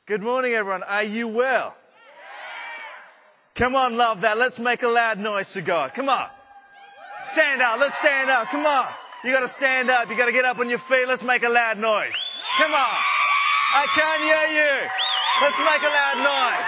Good morning, everyone. Are you well? Come on, love that. Let's make a loud noise to God. Come on. Stand up. Let's stand up. Come on. You got to stand up. You got to get up on your feet. Let's make a loud noise. Come on. I can't hear you. Let's make a loud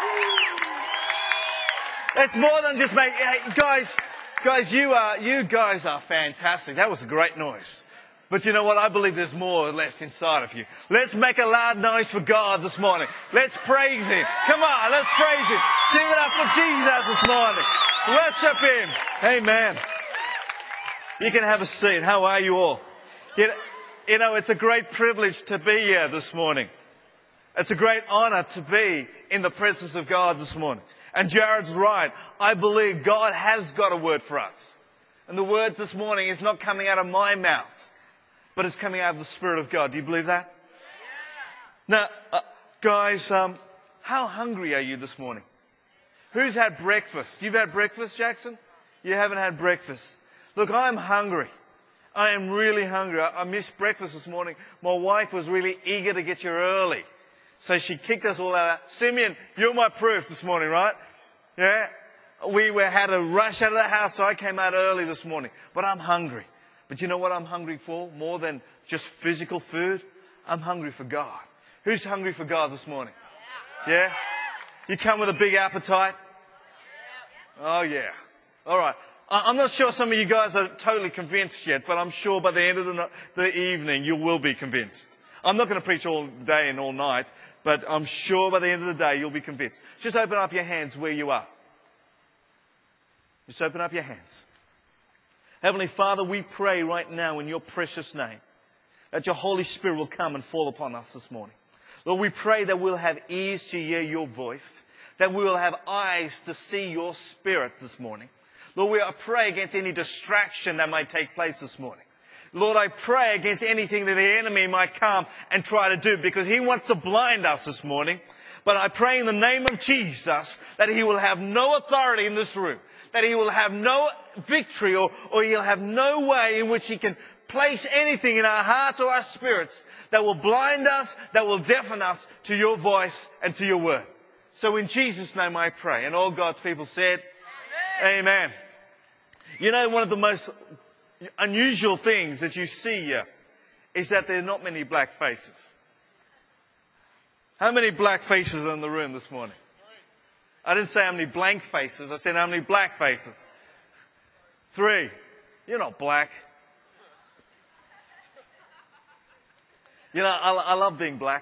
noise. It's more than just make. Hey, guys, you guys are fantastic. That was a great noise. But you know what? I believe there's more left inside of you. Let's make a loud noise for God this morning. Let's praise Him. Come on, let's praise Him. Give it up for Jesus this morning. Worship Him. Amen. You can have a seat. How are you all? You know, it's a great privilege to be here this morning. It's a great honor to be in the presence of God this morning. And Jared's right. I believe God has got a word for us. And the word this morning is not coming out of my mouth, but it's coming out of the Spirit of God. Do you believe that? Yeah. Now, guys, how hungry are you this morning? Who's had breakfast? You've had breakfast, Jackson? You haven't had breakfast. Look, I'm hungry. I am really hungry. I missed breakfast this morning. My wife was really eager to get here early. So she kicked us all out. Simeon, you're my proof this morning, right? Yeah? We had to rush out of the house, so I came out early this morning. But I'm hungry. But you know what I'm hungry for? More than just physical food? I'm hungry for God. Who's hungry for God this morning? Yeah? You come with a big appetite? Oh, yeah. All right. I'm not sure some of you guys are totally convinced yet, but I'm sure by the end of the evening you will be convinced. I'm not going to preach all day and all night, but I'm sure by the end of the day you'll be convinced. Just open up your hands where you are. Just open up your hands. Heavenly Father, we pray right now in your precious name that your Holy Spirit will come and fall upon us this morning. Lord, we pray that we'll have ears to hear your voice, that we will have eyes to see your Spirit this morning. Lord, we pray against any distraction that might take place this morning. Lord, I pray against anything that the enemy might come and try to do, because he wants to blind us this morning. But I pray in the name of Jesus that he will have no authority in this room, that he will have no victory or he'll have no way in which he can place anything in our hearts or our spirits that will blind us, that will deafen us to your voice and to your word. So in Jesus' name I pray. And all God's people said, Amen. You know, one of the most unusual things that you see here is that there are not many black faces. How many black faces are in the room this morning? I didn't say how many blank faces. I said how many black faces. 3. You're not black. You know, I love being black.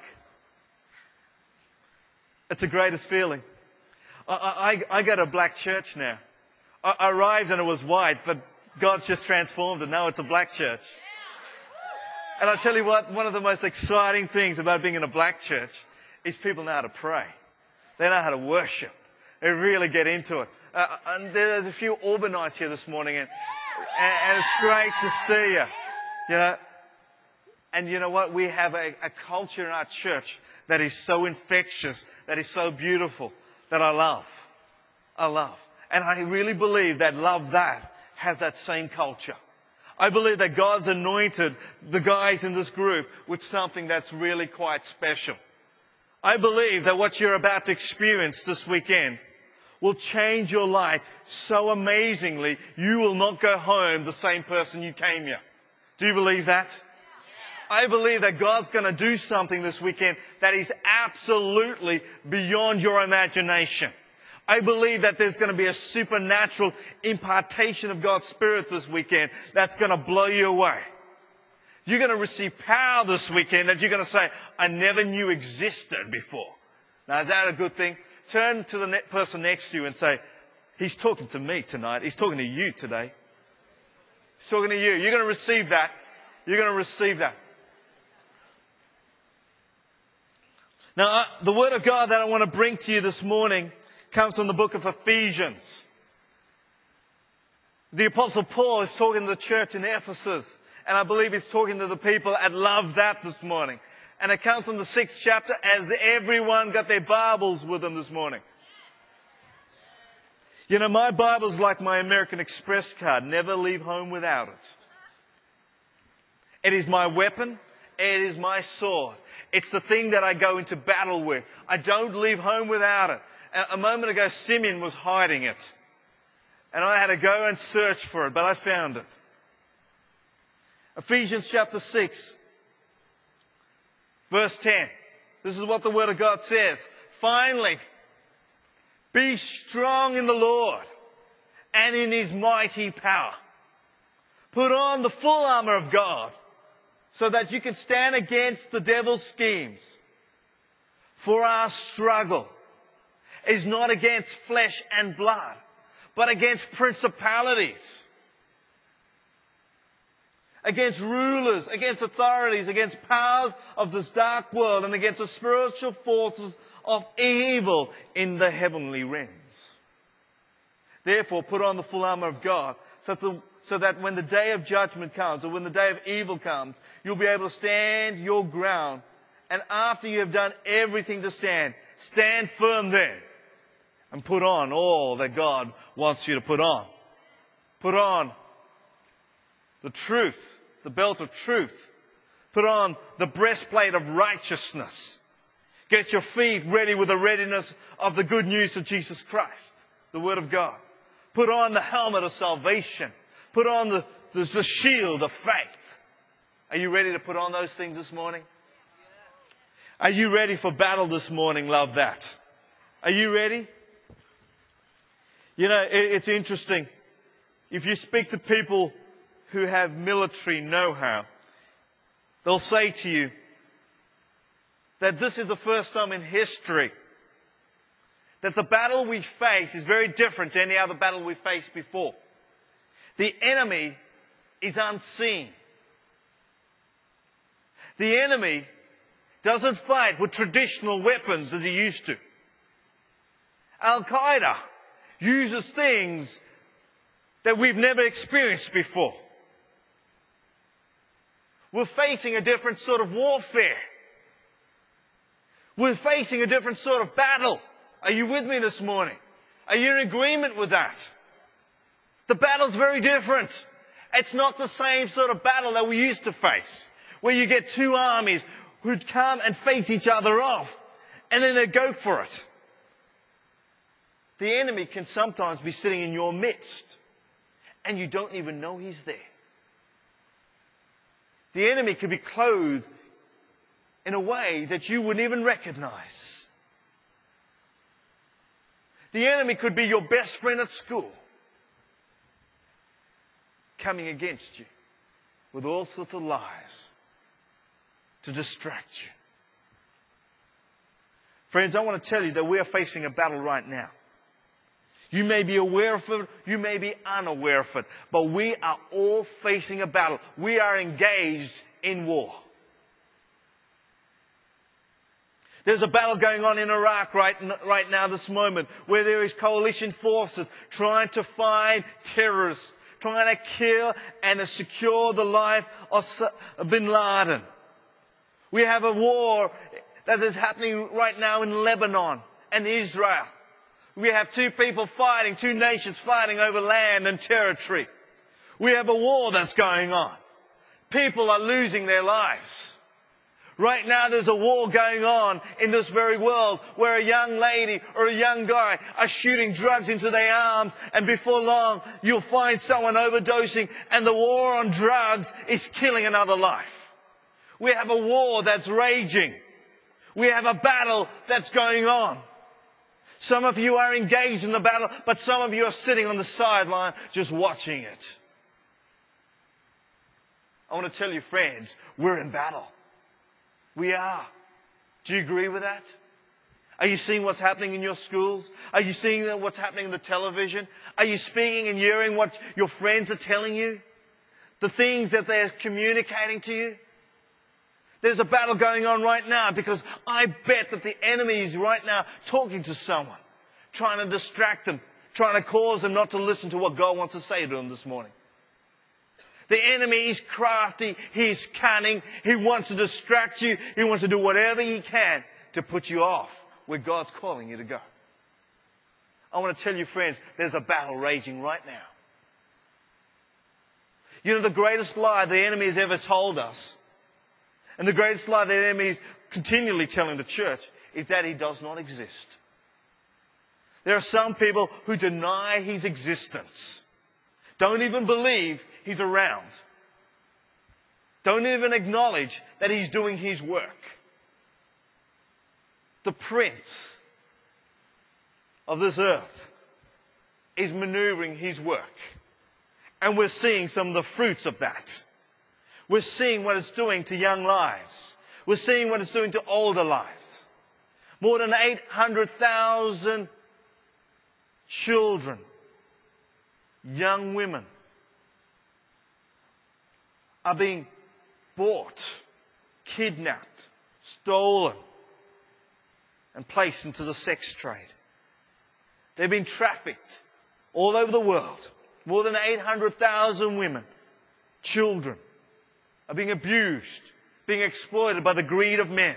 It's the greatest feeling. I go to a black church now. I arrived and it was white, but God's just transformed it. Now it's a black church. And I tell you what, one of the most exciting things about being in a black church is people know how to pray. They know how to worship. They really get into it. And there's a few Auburnites here this morning, and it's great to see you. You know, and you know what? We have a culture in our church that is so infectious, that is so beautiful, that I love. I love. And I really believe that love that has that same culture. I believe that God's anointed the guys in this group with something that's really quite special. I believe that what you're about to experience this weekend will change your life so amazingly, you will not go home the same person you came here. Do you believe that? I believe that God's going to do something this weekend that is absolutely beyond your imagination. I believe that there's going to be a supernatural impartation of God's Spirit this weekend that's going to blow you away. You're going to receive power this weekend that you're going to say, I never knew existed before. Now, is that a good thing? Turn to the person next to you and say, He's talking to me tonight. He's talking to you today. He's talking to you. You're going to receive that. You're going to receive that. Now, the Word of God that I want to bring to you this morning comes from the book of Ephesians. The Apostle Paul is talking to the church in Ephesus, and I believe he's talking to the people at Love That this morning. And it comes from the 6th chapter, as everyone got their Bibles with them this morning. You know, my Bible's like my American Express card. Never leave home without it. It is my weapon. It is my sword. It's the thing that I go into battle with. I don't leave home without it. A moment ago, Simeon was hiding it. And I had to go and search for it, but I found it. Ephesians chapter 6, verse 10. This is what the Word of God says. Finally, be strong in the Lord and in His mighty power. Put on the full armour of God so that you can stand against the devil's schemes. For our struggle is not against flesh and blood, but against principalities, against rulers, against authorities, against powers of this dark world, and against the spiritual forces of evil in the heavenly realms. Therefore, put on the full armour of God, so that when the day of judgment comes, or when the day of evil comes, you'll be able to stand your ground. And after you have done everything to stand, stand firm then, and put on all that God wants you to put on. Put on the truth, the belt of truth. Put on the breastplate of righteousness. Get your feet ready with the readiness of the good news of Jesus Christ, the Word of God. Put on the helmet of salvation. Put on the shield of faith. Are you ready to put on those things this morning? Are you ready for battle this morning? Love that. Are you ready? You know, it's interesting. If you speak to people who have military know-how, they'll say to you that this is the first time in history that the battle we face is very different to any other battle we faced before. The enemy is unseen. The enemy doesn't fight with traditional weapons as he used to. Al-Qaeda uses things that we've never experienced before. We're facing a different sort of warfare. We're facing a different sort of battle. Are you with me this morning? Are you in agreement with that? The battle's very different. It's not the same sort of battle that we used to face, where you get two armies who'd come and face each other off, and then they go for it. The enemy can sometimes be sitting in your midst, and you don't even know he's there. The enemy could be clothed in a way that you wouldn't even recognize. The enemy could be your best friend at school, coming against you with all sorts of lies to distract you. Friends, I want to tell you that we are facing a battle right now. You may be aware of it, you may be unaware of it, but we are all facing a battle. We are engaged in war. There's a battle going on in Iraq right now, this moment, where there is coalition forces trying to find terrorists, trying to kill and to secure the life of bin Laden. We have a war that is happening right now in Lebanon and Israel. We have two nations fighting over land and territory. We have a war that's going on. People are losing their lives. Right now there's a war going on in this very world where a young lady or a young guy are shooting drugs into their arms, and before long you'll find someone overdosing, and the war on drugs is killing another life. We have a war that's raging. We have a battle that's going on. Some of you are engaged in the battle, but some of you are sitting on the sideline just watching it. I want to tell you, friends, we're in battle. We are. Do you agree with that? Are you seeing what's happening in your schools? Are you seeing what's happening on the television? Are you speaking and hearing what your friends are telling you? The things that they're communicating to you? There's a battle going on right now, because I bet that the enemy is right now talking to someone, trying to distract them, trying to cause them not to listen to what God wants to say to them this morning. The enemy is crafty, he's cunning, he wants to distract you, he wants to do whatever he can to put you off where God's calling you to go. I want to tell you, friends, there's a battle raging right now. You know, the greatest lie the enemy has ever told us, and the greatest lie the enemy is continually telling the church is that he does not exist. There are some people who deny his existence. Don't even believe he's around. Don't even acknowledge that he's doing his work. The prince of this earth is maneuvering his work. And we're seeing some of the fruits of that. We're seeing what it's doing to young lives. We're seeing what it's doing to older lives. More than 800,000 children, young women are being bought, kidnapped, stolen, and placed into the sex trade. They've been trafficked all over the world. More than 800,000 women, children, are being abused, being exploited by the greed of men.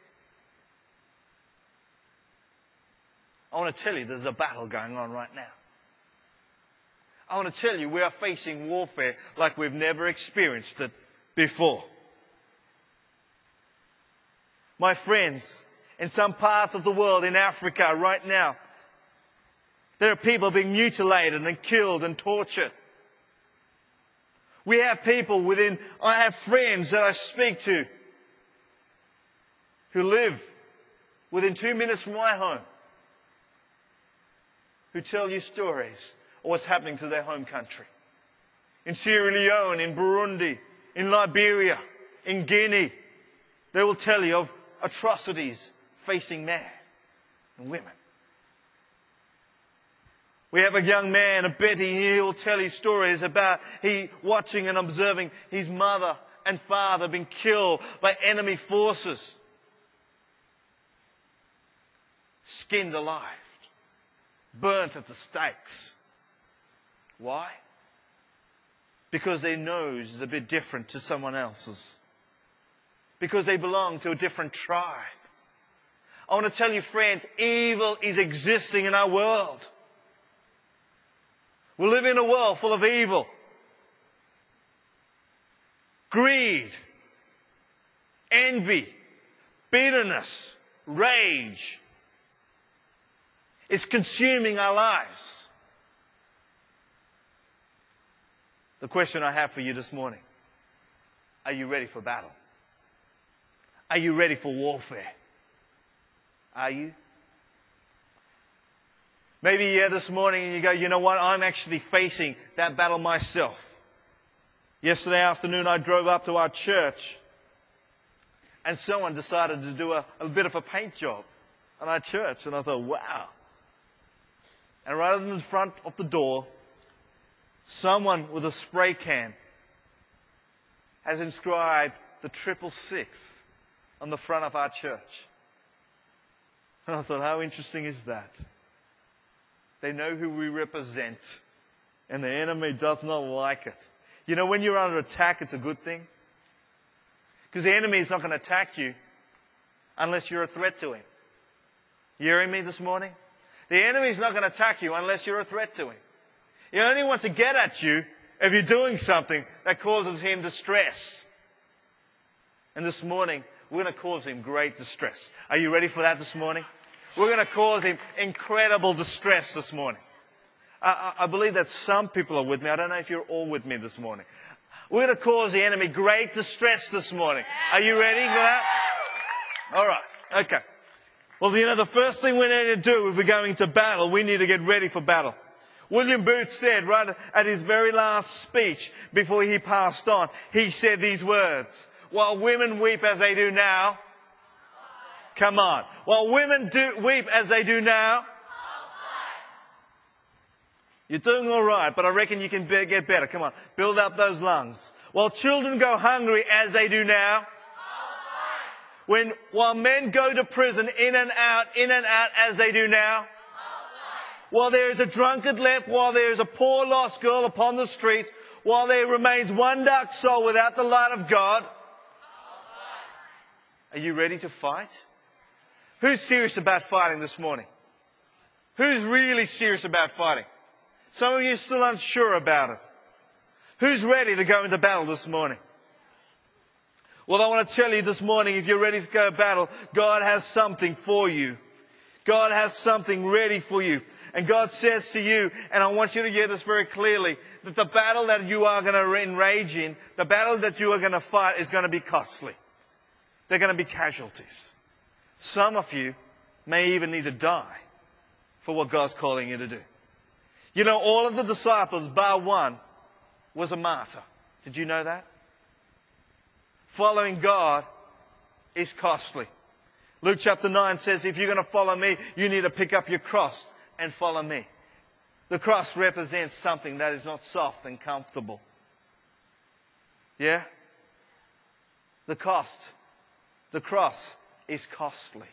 I want to tell you there's a battle going on right now. I want to tell you we are facing warfare like we've never experienced it before. My friends, in some parts of the world, in Africa right now, there are people being mutilated and killed and tortured. We have people I have friends that I speak to who live within 2 minutes from my home, who tell you stories of what's happening to their home country. In Sierra Leone, in Burundi, in Liberia, in Guinea, they will tell you of atrocities facing men and women. We have a young man, a Betty, he will tell you stories about he watching and observing his mother and father being killed by enemy forces. Skinned alive. Burnt at the stakes. Why? Because their nose is a bit different to someone else's. Because they belong to a different tribe. I want to tell you, friends, evil is existing in our world. We live in a world full of evil. Greed, envy, bitterness, rage. It's consuming our lives. The question I have for you this morning, are you ready for battle? Are you ready for warfare? Are you? Maybe you're here this morning and you go, you know what, I'm actually facing that battle myself. Yesterday afternoon I drove up to our church and someone decided to do a bit of a paint job on our church. And I thought, wow. And right in the front of the door, someone with a spray can has inscribed the 666 on the front of our church. And I thought, how interesting is that? They know who we represent, and the enemy does not like it. You know, when you're under attack, it's a good thing. Because the enemy is not going to attack you unless you're a threat to him. You hearing me this morning? The enemy is not going to attack you unless you're a threat to him. He only wants to get at you if you're doing something that causes him distress. And this morning, we're going to cause him great distress. Are you ready for that this morning? We're going to cause him incredible distress this morning. I believe that some people are with me. I don't know if you're all with me this morning. We're going to cause the enemy great distress this morning. Are you ready for that? All right. Okay. Well, you know, the first thing we need to do if we're going to battle, we need to get ready for battle. William Booth said right at his very last speech before he passed on, he said these words, while women weep as they do now, come on. While women weep as they do now, you're doing all right, but I reckon you can get better. Come on, build up those lungs. While children go hungry as they do now, while men go to prison in and out as they do now, while there is a drunkard left, while there is a poor lost girl upon the streets, while there remains one dark soul without the light of God, are you ready to fight? Who's serious about fighting this morning? Who's really serious about fighting? Some of you are still unsure about it. Who's ready to go into battle this morning? Well, I want to tell you this morning, if you're ready to go to battle, God has something for you. God has something ready for you. And God says to you, and I want you to hear this very clearly, that the battle that you are going to enrage in, the battle that you are going to fight is going to be costly. They're going to be casualties. Some of you may even need to die for what God's calling you to do. You know, all of the disciples, bar one, was a martyr. Did you know that? Following God is costly. Luke chapter 9 says, if you're going to follow me, you need to pick up your cross and follow me. The cross represents something that is not soft and comfortable. Yeah? The cross is costly.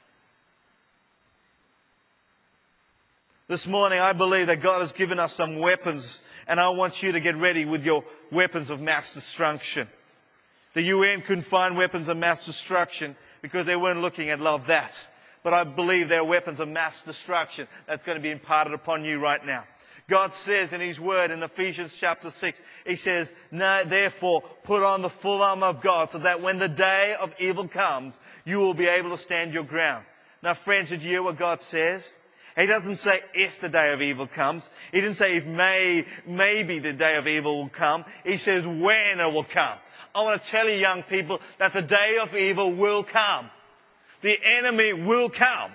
This morning, I believe that God has given us some weapons, and I want you to get ready with your weapons of mass destruction. The UN couldn't find weapons of mass destruction because they weren't looking at love that. But I believe there are weapons of mass destruction that's going to be imparted upon you right now. God says in His Word in Ephesians chapter 6, He says, "No, therefore, put on the full armor of God so that when the day of evil comes, you will be able to stand your ground." Now, friends, did you hear what God says? He doesn't say if the day of evil comes. He didn't say if maybe the day of evil will come. He says when it will come. I want to tell you, young people, that the day of evil will come. The enemy will come.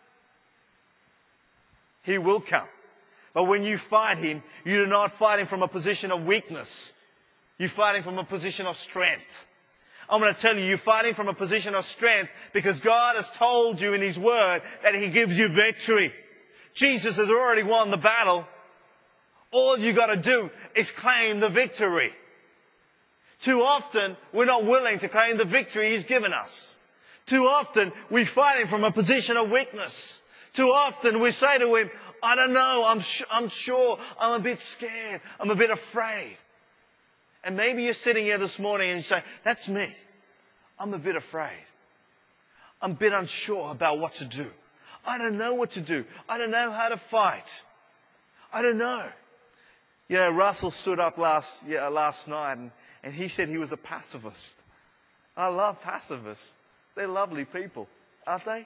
He will come. But when you fight him, you do not fight him from a position of weakness. You fight him from a position of strength. I'm going to tell you, you're fighting from a position of strength because God has told you in His Word that He gives you victory. Jesus has already won the battle. All you got to do is claim the victory. Too often, we're not willing to claim the victory He's given us. Too often, we fight Him from a position of weakness. Too often, we say to Him, I don't know, I'm sure, I'm a bit scared, I'm a bit afraid. And maybe you're sitting here this morning and you say, that's me. I'm a bit afraid. I'm a bit unsure about what to do. I don't know what to do. I don't know how to fight. I don't know. You know, Russell stood up last night and he said he was a pacifist. I love pacifists. They're lovely people, aren't they?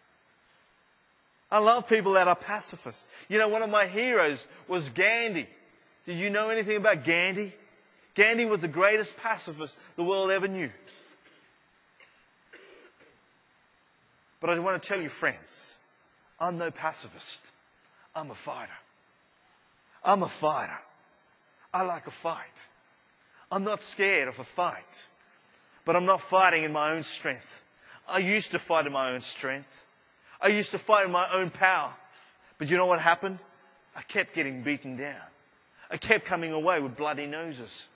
I love people that are pacifists. You know, one of my heroes was Gandhi. Did you know anything about Gandhi? Gandhi was the greatest pacifist the world ever knew. But I want to tell you, friends, I'm no pacifist. I'm a fighter. I'm a fighter. I like a fight. I'm not scared of a fight. But I'm not fighting in my own strength. I used to fight in my own strength. I used to fight in my own power. But you know what happened? I kept getting beaten down. I kept coming away with bloody noses.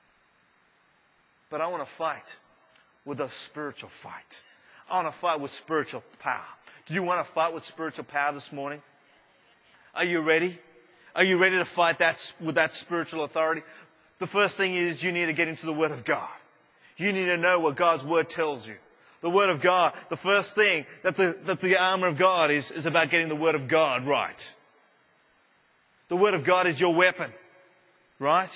But I want to fight with a spiritual fight. I want to fight with spiritual power. Do you want to fight with spiritual power this morning? Are you ready? Are you ready to fight with that spiritual authority? The first thing is you need to get into the Word of God. You need to know what God's Word tells you. The Word of God, the first thing that the armor of God is about getting the Word of God right. The Word of God is your weapon, right?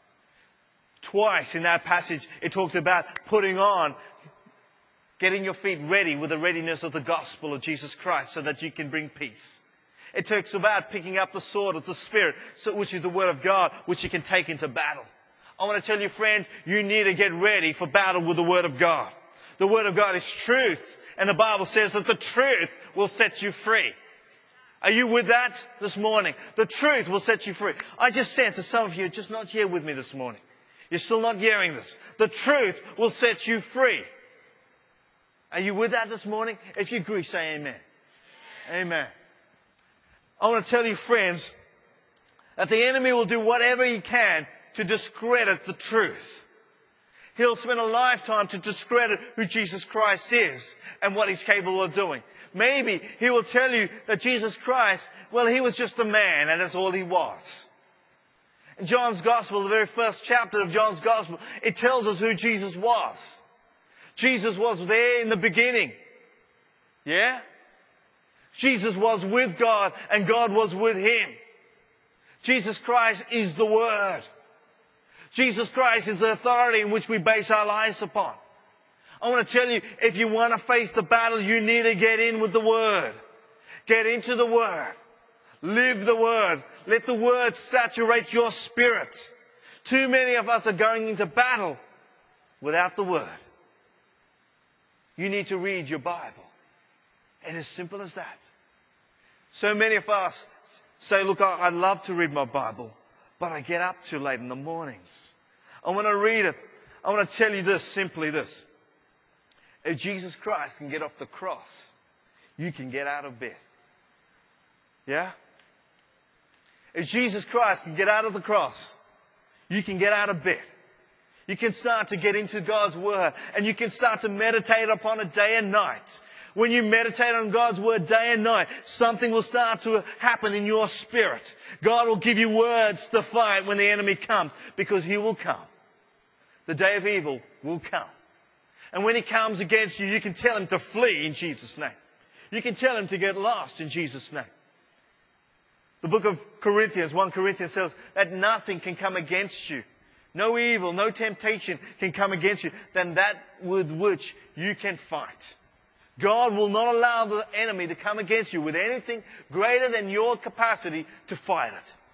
Twice in that passage, it talks about putting on, getting your feet ready with the readiness of the gospel of Jesus Christ so that you can bring peace. It talks about picking up the sword of the Spirit, which is the Word of God, which you can take into battle. I want to tell you, friends, you need to get ready for battle with the Word of God. The Word of God is truth, and the Bible says that the truth will set you free. Are you with that this morning? The truth will set you free. I just sense that some of you are just not here with me this morning. You're still not hearing this. The truth will set you free. Are you with that this morning? If you agree, say amen. Amen. I want to tell you, friends, that the enemy will do whatever he can to discredit the truth. He'll spend a lifetime to discredit who Jesus Christ is and what He's capable of doing. Maybe he will tell you that Jesus Christ, well, He was just a man and that's all He was. In John's Gospel, the very first chapter of John's Gospel, it tells us who Jesus was. Jesus was there in the beginning. Yeah? Jesus was with God and God was with Him. Jesus Christ is the Word. Jesus Christ is the authority in which we base our lives upon. I want to tell you, if you want to face the battle, you need to get in with the Word. Get into the Word. Live the Word. Let the Word saturate your spirit. Too many of us are going into battle without the Word. You need to read your Bible. It's as simple as that. So many of us say, look, I'd love to read my Bible, but I get up too late in the mornings. I want to read it. I want to tell you this, simply this. If Jesus Christ can get off the cross, you can get out of bed. Yeah? If Jesus Christ can get out of the cross, you can get out of bed. You can start to get into God's Word, and you can start to meditate upon it day and night. When you meditate on God's Word day and night, something will start to happen in your spirit. God will give you words to fight when the enemy comes, because He will come. The day of evil will come. And when he comes against you, you can tell him to flee in Jesus' name. You can tell him to get lost in Jesus' name. The book of Corinthians, 1 Corinthians says that nothing can come against you. No evil, no temptation can come against you than that with which you can fight. God will not allow the enemy to come against you with anything greater than your capacity to fight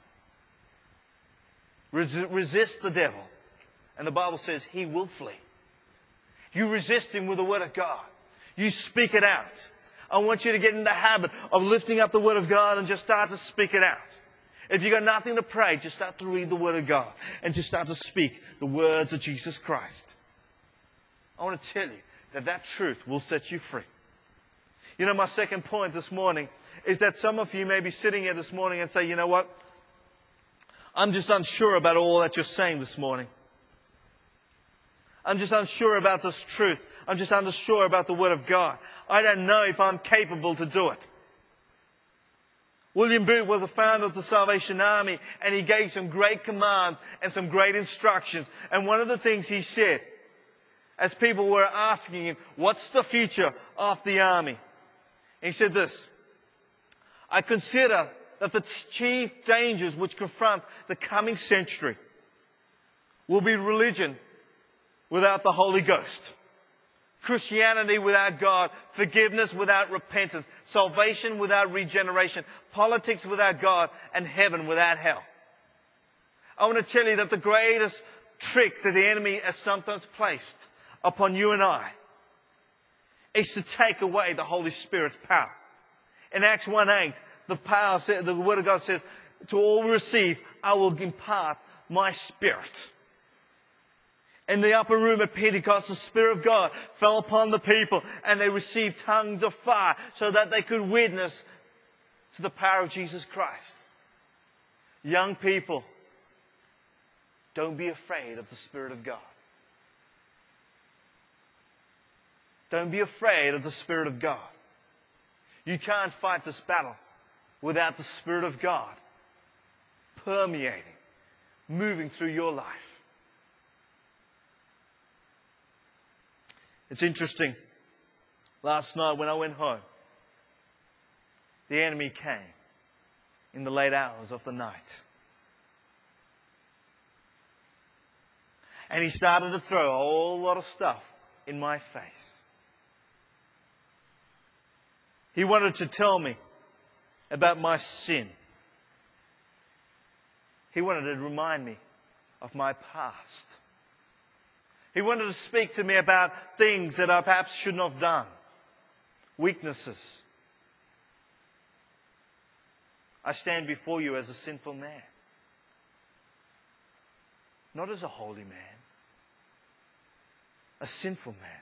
it. Resist the devil. And the Bible says he will flee. You resist him with the Word of God. You speak it out. I want you to get in the habit of lifting up the Word of God and just start to speak it out. If you've got nothing to pray, just start to read the Word of God and just start to speak the words of Jesus Christ. I want to tell you that that truth will set you free. You know, my second point this morning is that some of you may be sitting here this morning and say, you know what? I'm just unsure about all that you're saying this morning. I'm just unsure about this truth. I'm just unsure about the Word of God. I don't know if I'm capable to do it. William Booth was the founder of the Salvation Army, and he gave some great commands and some great instructions. And one of the things he said, as people were asking him, what's the future of the army? He said this, I consider that the chief dangers which confront the coming century will be religion without the Holy Ghost, Christianity without God, forgiveness without repentance, salvation without regeneration, politics without God, and heaven without hell. I want to tell you that the greatest trick that the enemy has sometimes placed upon you and I is to take away the Holy Spirit's power. In Acts 1:8, the Word of God says, to all who receive, I will impart my Spirit. In the upper room at Pentecost, the Spirit of God fell upon the people and they received tongues of fire so that they could witness to the power of Jesus Christ. Young people, don't be afraid of the Spirit of God. Don't be afraid of the Spirit of God. You can't fight this battle without the Spirit of God permeating, moving through your life. It's interesting. Last night when I went home, the enemy came in the late hours of the night. And he started to throw a whole lot of stuff in my face. He wanted to tell me about my sin. He wanted to remind me of my past. He wanted to speak to me about things that I perhaps shouldn't have done. Weaknesses. I stand before you as a sinful man. Not as a holy man. A sinful man.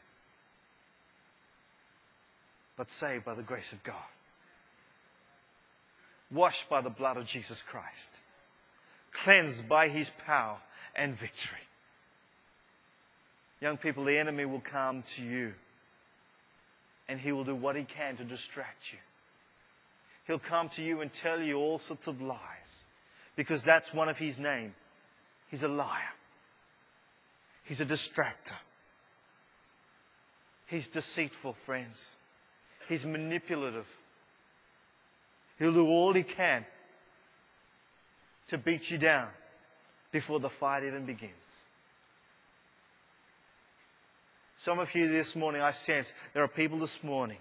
But saved by the grace of God. Washed by the blood of Jesus Christ. Cleansed by His power and victory. Young people, the enemy will come to you and he will do what he can to distract you. He'll come to you and tell you all sorts of lies because that's one of his names. He's a liar. He's a distractor. He's deceitful, friends. He's manipulative. He'll do all he can to beat you down before the fight even begins. Some of you this morning, I sense there are people this morning.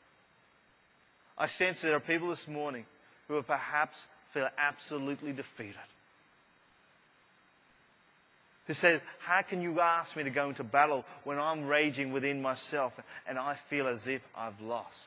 I sense there are people this morning who are perhaps feel absolutely defeated. Who says, how can you ask me to go into battle when I'm raging within myself and I feel as if I've lost?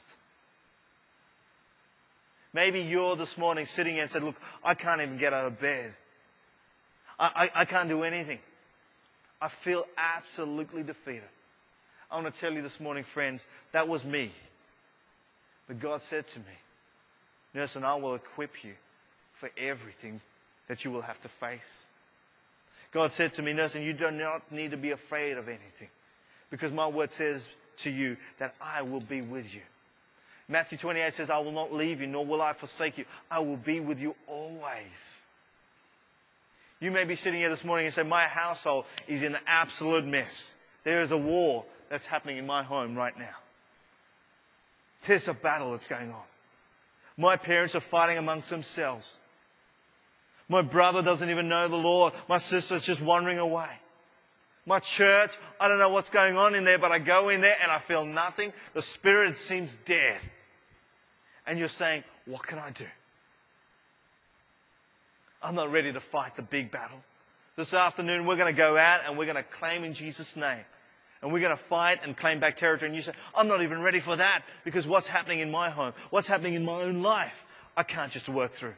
Maybe you're this morning sitting here and said, look, I can't even get out of bed. I can't do anything. I feel absolutely defeated. I want to tell you this morning, friends, that was me. But God said to me, Nelson, I will equip you for everything that you will have to face. God said to me, Nelson, you do not need to be afraid of anything, because my word says to you that I will be with you. Matthew 28 says, I will not leave you, nor will I forsake you. I will be with you always. You may be sitting here this morning and say, my household is in an absolute mess. There is a war that's happening in my home right now. There's a battle that's going on. My parents are fighting amongst themselves. My brother doesn't even know the Lord. My sister's just wandering away. My church, I don't know what's going on in there, but I go in there and I feel nothing. The spirit seems dead. And you're saying, what can I do? I'm not ready to fight the big battle. This afternoon we're going to go out and we're going to claim in Jesus' name. And we're going to fight and claim back territory. And you say, I'm not even ready for that, because what's happening in my home, what's happening in my own life, I can't just work through.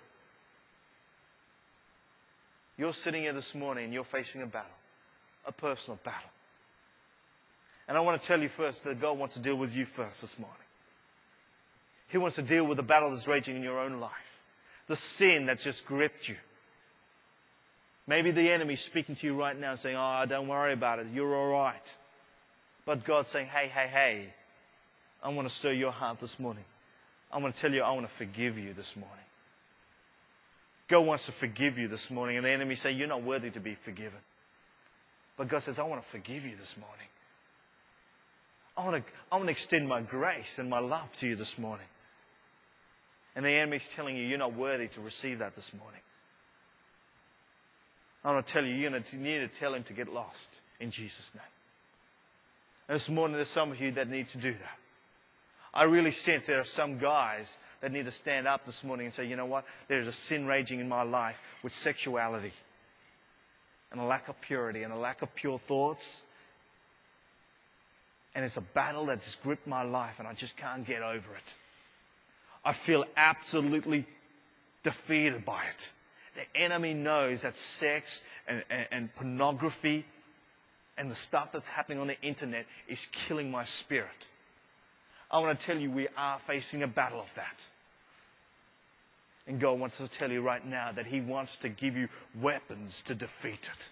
You're sitting here this morning and you're facing a battle, a personal battle. And I want to tell you first that God wants to deal with you first this morning. He wants to deal with the battle that's raging in your own life, the sin that's just gripped you. Maybe the enemy's speaking to you right now saying, oh, don't worry about it, you're all right. But God's saying, hey, I want to stir your heart this morning. I want to tell you, I want to forgive you this morning. God wants to forgive you this morning. And the enemy say, you're not worthy to be forgiven. But God says, I want to forgive you this morning. I want to extend my grace and my love to you this morning. And the enemy's telling you, you're not worthy to receive that this morning. I want to tell you, you need to tell him to get lost in Jesus' name. And this morning, there's some of you that need to do that. I really sense there are some guys that need to stand up this morning and say, you know what? There's a sin raging in my life with sexuality and a lack of purity and a lack of pure thoughts. And it's a battle that's gripped my life and I just can't get over it. I feel absolutely defeated by it. The enemy knows that sex and pornography and the stuff that's happening on the internet is killing my spirit. I want to tell you, we are facing a battle of that. And God wants to tell you right now that He wants to give you weapons to defeat it.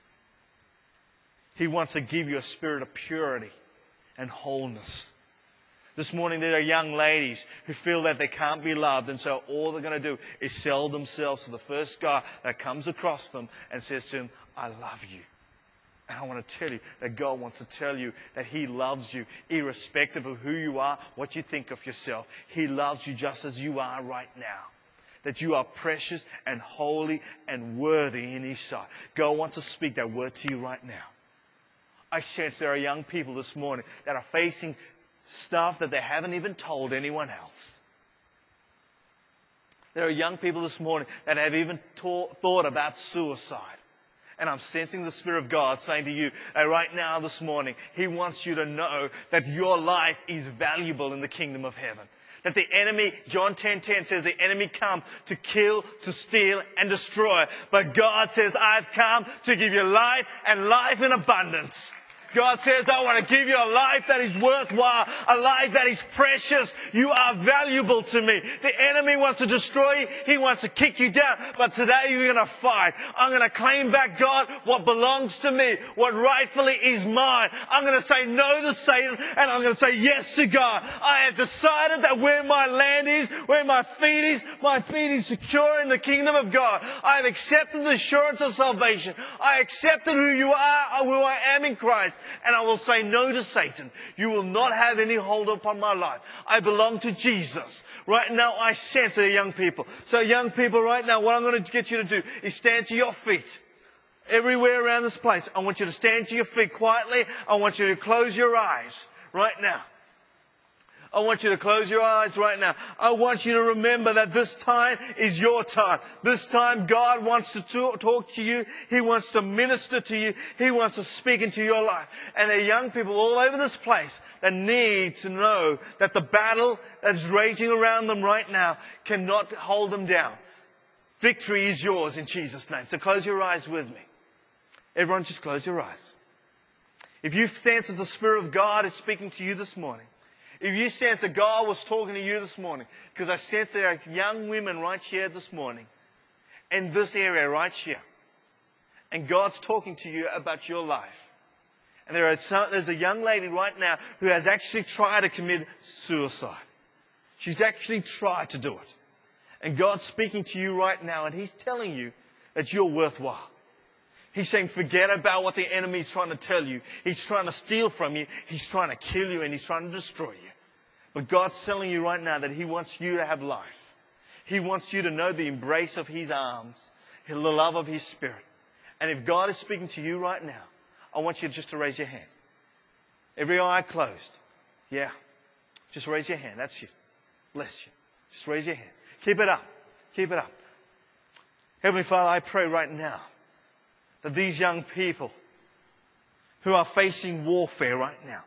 He wants to give you a spirit of purity and wholeness. This morning there are young ladies who feel that they can't be loved, and so all they're going to do is sell themselves to the first guy that comes across them and says to them, I love you. And I want to tell you that God wants to tell you that He loves you irrespective of who you are, what you think of yourself. He loves you just as you are right now. That you are precious and holy and worthy in His sight. God wants to speak that word to you right now. I sense there are young people this morning that are facing stuff that they haven't even told anyone else. There are young people this morning that have even thought about suicide. And I'm sensing the Spirit of God saying to you that right now this morning, He wants you to know that your life is valuable in the kingdom of heaven. That the enemy, John 10:10 says, the enemy comes to kill, to steal, and destroy. But God says, I've come to give you life and life in abundance. God says, I want to give you a life that is worthwhile, a life that is precious. You are valuable to me. The enemy wants to destroy you. He wants to kick you down. But today you're going to fight. I'm going to claim back, God, what belongs to me, what rightfully is mine. I'm going to say no to Satan, and I'm going to say yes to God. I have decided that where my land is, where my feet is secure in the kingdom of God. I have accepted the assurance of salvation. I accepted who you are, or who I am in Christ. And I will say no to Satan. You will not have any hold upon my life. I belong to Jesus. Right now I sense that young people. So young people, right now, what I'm going to get you to do is stand to your feet. Everywhere around this place, I want you to stand to your feet quietly. I want you to close your eyes right now. I want you to close your eyes right now. I want you to remember that this time is your time. This time God wants to talk to you. He wants to minister to you. He wants to speak into your life. And there are young people all over this place that need to know that the battle that's raging around them right now cannot hold them down. Victory is yours in Jesus' name. So close your eyes with me. Everyone just close your eyes. If you sense that the Spirit of God is speaking to you this morning, if you sense that God was talking to you this morning, because I sense there are young women right here this morning, in this area right here, and God's talking to you about your life. And there's a young lady right now who has actually tried to commit suicide. She's actually tried to do it. And God's speaking to you right now, and He's telling you that you're worthwhile. He's saying, forget about what the enemy's trying to tell you. He's trying to steal from you. He's trying to kill you, and he's trying to destroy you. But God's telling you right now that He wants you to have life. He wants you to know the embrace of His arms, the love of His Spirit. And if God is speaking to you right now, I want you just to raise your hand. Every eye closed. Yeah. Just raise your hand. That's you. Bless you. Just raise your hand. Keep it up. Keep it up. Heavenly Father, I pray right now that these young people who are facing warfare right now,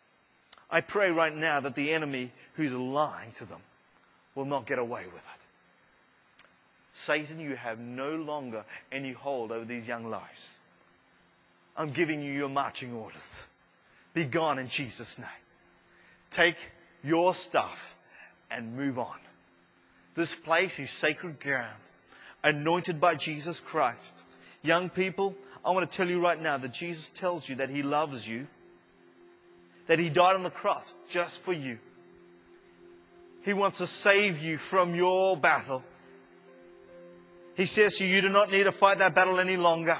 I pray right now that the enemy who's lying to them will not get away with it. Satan, you have no longer any hold over these young lives. I'm giving you your marching orders. Be gone in Jesus' name. Take your stuff and move on. This place is sacred ground, anointed by Jesus Christ. Young people, I want to tell you right now that Jesus tells you that He loves you, that He died on the cross just for you. He wants to save you from your battle. He says to you, you do not need to fight that battle any longer.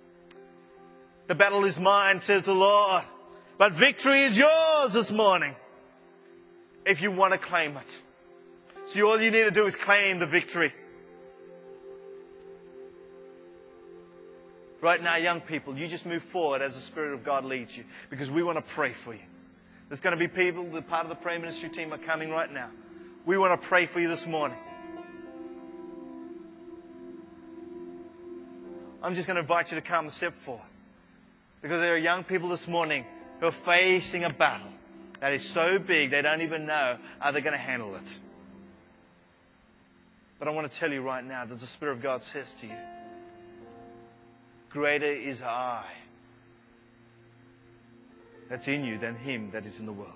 The battle is mine, says the Lord. But victory is yours this morning, if you want to claim it. So all you need to do is claim the victory. Right now, young people, you just move forward as the Spirit of God leads you, because we want to pray for you. There's going to be people, the part of the prayer ministry team are coming right now. We want to pray for you this morning. I'm just going to invite you to come and step forward, because there are young people this morning who are facing a battle that is so big they don't even know how they're going to handle it. But I want to tell you right now that the Spirit of God says to you, greater is I that's in you than him that is in the world.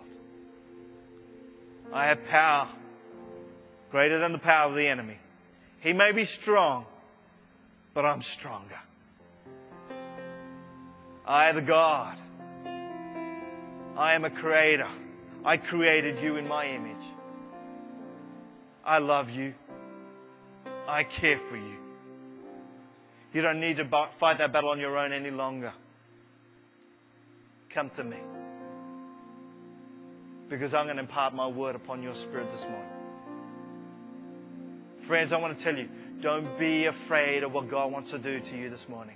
I have power greater than the power of the enemy. He may be strong, but I'm stronger. I am the God. I am a creator. I created you in my image. I love you. I care for you. You don't need to fight that battle on your own any longer. Come to me, because I'm going to impart my word upon your spirit this morning. Friends, I want to tell you, don't be afraid of what God wants to do to you this morning.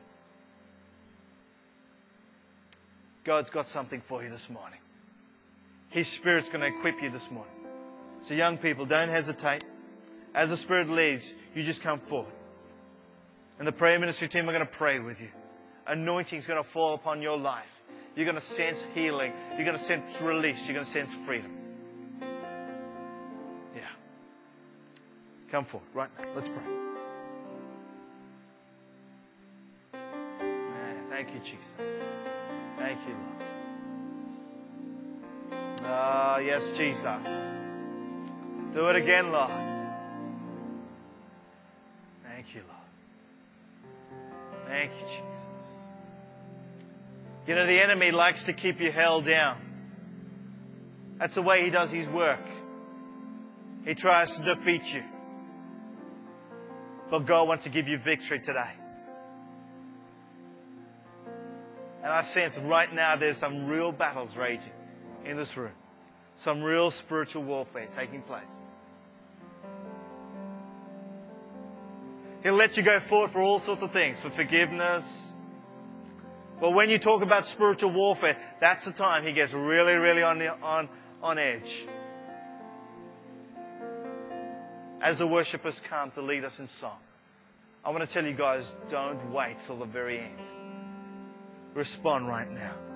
God's got something for you this morning. His Spirit's going to equip you this morning. So young people, don't hesitate. As the Spirit leads, you just come forward. And the prayer ministry team are going to pray with you. Anointing's going to fall upon your life. You're going to sense healing. You're going to sense release. You're going to sense freedom. Yeah. Come forward. Right now. Let's pray. Man, thank you, Jesus. Thank you, Lord. Ah, yes, Jesus. Do it again, Lord. Thank you, Lord. Thank you, Jesus. You know, the enemy likes to keep you held down. That's the way he does his work. He tries to defeat you. But God wants to give you victory today. And I sense right now there's some real battles raging in this room. Some real spiritual warfare taking place. He'll let you go forward for all sorts of things, for forgiveness, But when you talk about spiritual warfare, that's the time he gets really, really on edge. As the worshippers come to lead us in song, I want to tell you guys, don't wait till the very end. Respond right now.